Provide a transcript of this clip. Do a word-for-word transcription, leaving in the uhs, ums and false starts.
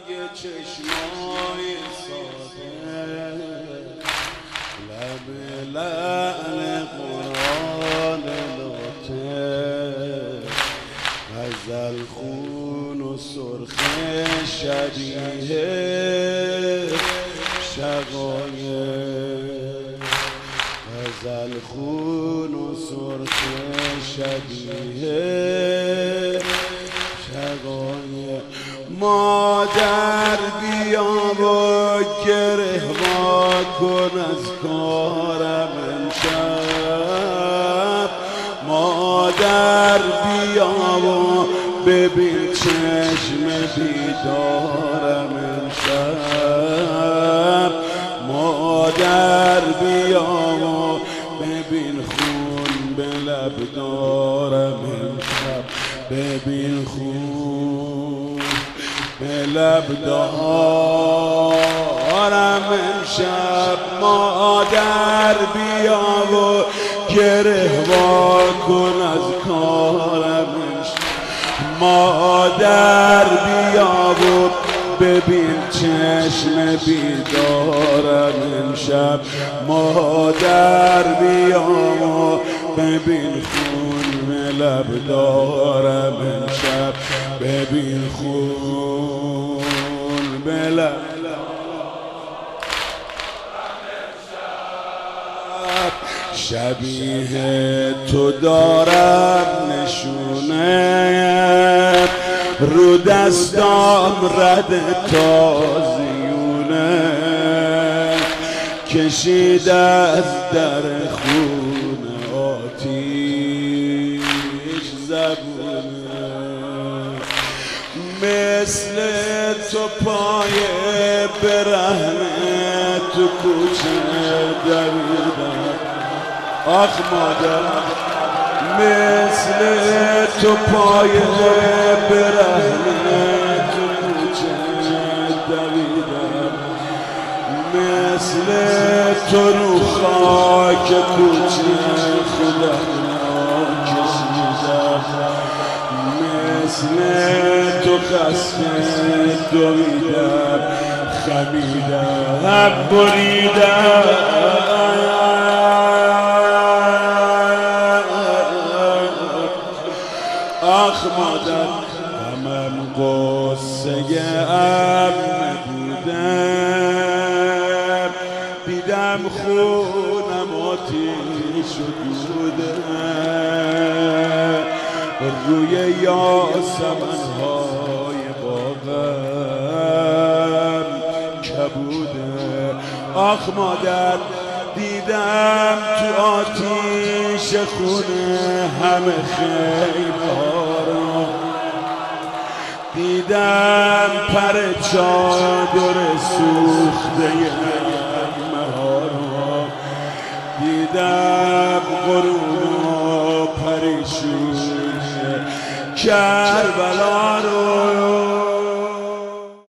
رنگ چشمای ساده، لب لعل قرآن لاته، غزل خون و سرخ شبیه شقایق، غزل خون و سرخ شبیه شقایق. مادر بیا و گره وا کن از کارم امشب، مادر بیا و ببین چشم بیدارم امشب، مادر بیا و ببین خون به لب دارم امشب، ببین خون به لب دارم امشب. مادر بیا و گره وا کن از کارم امشب، مادر بیا و ببین چشم بیدارم امشب، مادر بیا و ببین خون به لب دارم امشب، ببین خون به لب شبیه تو دارم نشونه، رو دستام رد تازیونه، کشید از در خون آتیش زبونه، مثل تو پای برهنه تو کوچه دویدم. آخ مادر، مثل تو پای برهنه تو کوچه دویدم، مثل تو رو خاک کوچه خودم کشیدم، مثل تو خسته دویدم، خمیدم بریدم. آخ مادر، همم قصه عمه بودم، دیدم خونم آتیش شده، روی یاسمن‌های باغم کبوده. آخ مادر، دیدم تو آتیش خونه همه خیمه ها رو، دیدم پر چادر سوخته خیمه ها رو، دیدم غروب و پریشون